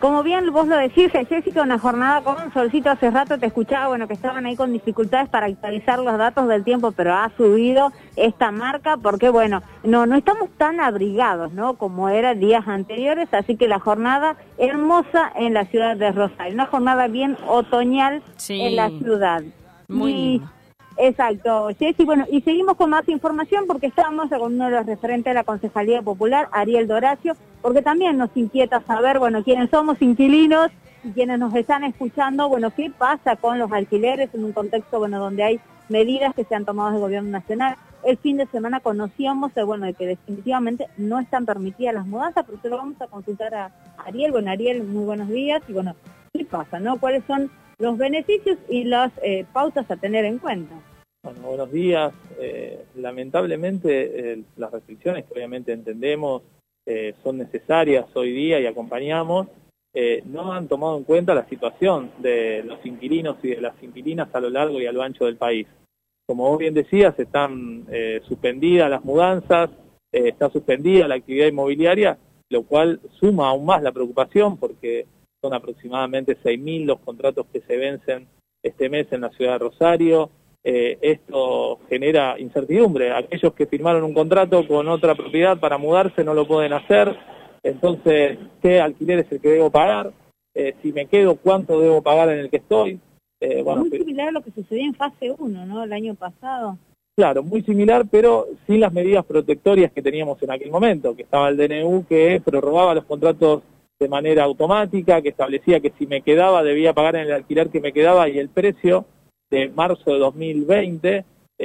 como bien vos lo decís, Jessica, una jornada con solcito. Hace rato te escuchaba, bueno, que estaban ahí con dificultades para actualizar los datos del tiempo, pero ha subido esta marca porque, bueno, no estamos tan abrigados, ¿no?, como era días anteriores, así que la jornada hermosa en la ciudad de Rosario, una jornada bien otoñal en la ciudad. Muy lindo. Exacto, Jessy. Bueno, y seguimos con más información porque estamos con uno de los referentes de la Concejalía Popular, Ariel Doracio, porque también nos inquieta saber, bueno, quiénes somos inquilinos y quienes nos están escuchando, bueno, qué pasa con los alquileres en un contexto, bueno, donde hay medidas que se han tomado del Gobierno Nacional. El fin de semana conocíamos, bueno, de que definitivamente no están permitidas las mudanzas, pero se lo vamos a consultar a Ariel. Bueno, Ariel, muy buenos días. Y bueno, ¿qué pasa, no? ¿Cuáles son los beneficios y las pautas a tener en cuenta? Bueno, buenos días. Lamentablemente las restricciones que obviamente entendemos son necesarias hoy día y acompañamos, no han tomado en cuenta la situación de los inquilinos y de las inquilinas a lo largo y a lo ancho del país. Como vos bien decías, están suspendidas las mudanzas, está suspendida la actividad inmobiliaria, lo cual suma aún más la preocupación porque son aproximadamente 6.000 los contratos que se vencen este mes en la ciudad de Rosario. Esto genera incertidumbre. Aquellos que firmaron un contrato con otra propiedad para mudarse no lo pueden hacer. Entonces, ¿qué alquiler es el que debo pagar? Si me quedo, ¿cuánto debo pagar en el que estoy? Muy similar a lo que sucedió en fase 1, ¿no?, el año pasado. Claro, muy similar, pero sin las medidas protectorias que teníamos en aquel momento, que estaba el DNU que prorrogaba los contratos de manera automática, que establecía que si me quedaba debía pagar en el alquiler que me quedaba y el precio de marzo de 2020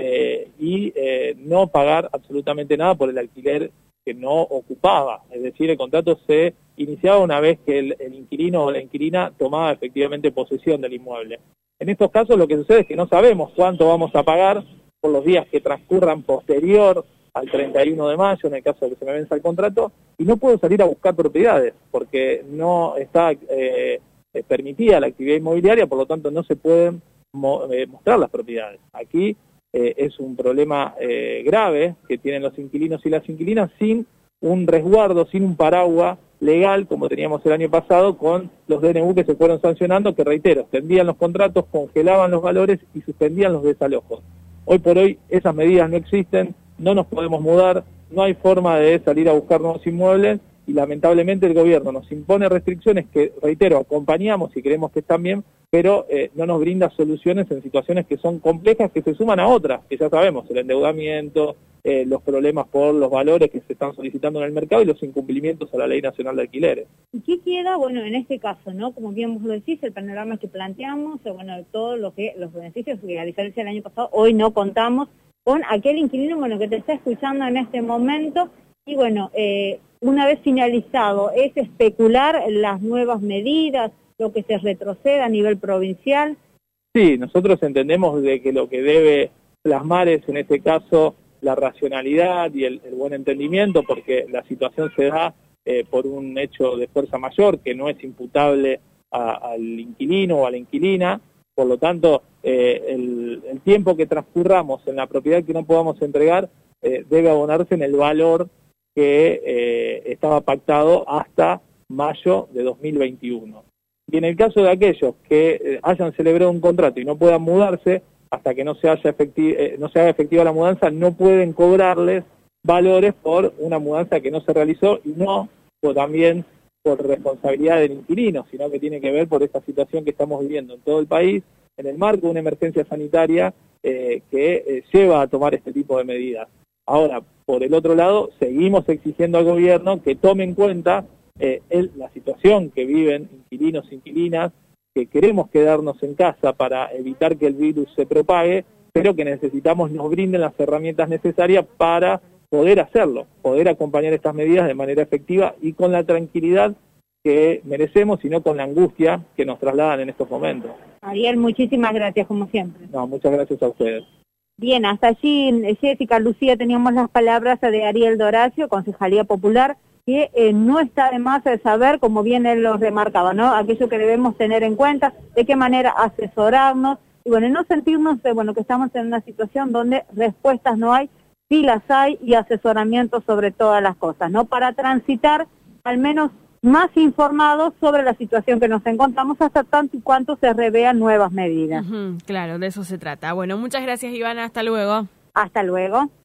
y no pagar absolutamente nada por el alquiler que no ocupaba. Es decir, el contrato se iniciaba una vez que el inquilino o la inquilina tomaba efectivamente posesión del inmueble. En estos casos lo que sucede es que no sabemos cuánto vamos a pagar por los días que transcurran posterior al 31 de mayo, en el caso de que se me venza el contrato, y no puedo salir a buscar propiedades porque no está permitida la actividad inmobiliaria, por lo tanto no se pueden mostrar las propiedades. Aquí es un problema grave que tienen los inquilinos y las inquilinas sin un resguardo, sin un paraguas legal como teníamos el año pasado con los DNU que se fueron sancionando, que reitero, extendían los contratos, congelaban los valores y suspendían los desalojos. Hoy por hoy esas medidas no existen, no nos podemos mudar, no hay forma de salir a buscar nuevos inmuebles y lamentablemente el gobierno nos impone restricciones que, reitero, acompañamos y creemos que están bien, pero no nos brinda soluciones en situaciones que son complejas, que se suman a otras, que ya sabemos, el endeudamiento, los problemas por los valores que se están solicitando en el mercado y los incumplimientos a la Ley Nacional de Alquileres. ¿Y qué queda? Bueno, en este caso, ¿no?, como bien vos lo decís, el panorama que planteamos, bueno, todo lo que los beneficios que a diferencia del año pasado, hoy no contamos con aquel inquilino, bueno, que te está escuchando en este momento y bueno, una vez finalizado, ¿es especular las nuevas medidas, lo que se retrocede a nivel provincial? Sí, nosotros entendemos de que lo que debe plasmar es en este caso la racionalidad y el buen entendimiento, porque la situación se da por un hecho de fuerza mayor que no es imputable al inquilino o a la inquilina, por lo tanto el tiempo que transcurramos en la propiedad que no podamos entregar debe abonarse en el valor que estaba pactado hasta mayo de 2021. Y en el caso de aquellos que hayan celebrado un contrato y no puedan mudarse, hasta que no se haga efectiva la mudanza, no pueden cobrarles valores por una mudanza que no se realizó y no también por responsabilidad del inquilino, sino que tiene que ver por esta situación que estamos viviendo en todo el país, en el marco de una emergencia sanitaria que lleva a tomar este tipo de medidas. Ahora, por el otro lado, seguimos exigiendo al gobierno que tome en cuenta la situación que viven inquilinos e inquilinas, que queremos quedarnos en casa para evitar que el virus se propague, pero que necesitamos nos brinden las herramientas necesarias para poder hacerlo, poder acompañar estas medidas de manera efectiva y con la tranquilidad que merecemos y no con la angustia que nos trasladan en estos momentos. Ariel, muchísimas gracias, como siempre. No, muchas gracias a ustedes. Bien, hasta allí, Jessica, Lucía, teníamos las palabras de Ariel Doracio, Concejalía Popular, que no está de más de saber, como bien él lo remarcaba, ¿no?, aquello que debemos tener en cuenta, de qué manera asesorarnos, y bueno, no sentirnos bueno, que estamos en una situación donde respuestas no hay, sí las hay, y asesoramiento sobre todas las cosas, ¿no?, para transitar al menos más informados sobre la situación que nos encontramos hasta tanto y cuanto se revean nuevas medidas. Claro, de eso se trata. Bueno, muchas gracias, Ivana. Hasta luego. Hasta luego.